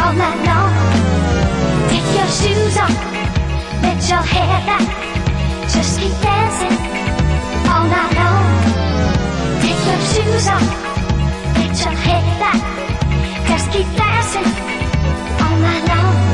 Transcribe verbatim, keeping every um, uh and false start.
all night long. Take your shoes off, let your hair back, just keep dancing all night long. Take your shoes off, let your hair back, just keep dancing all night long.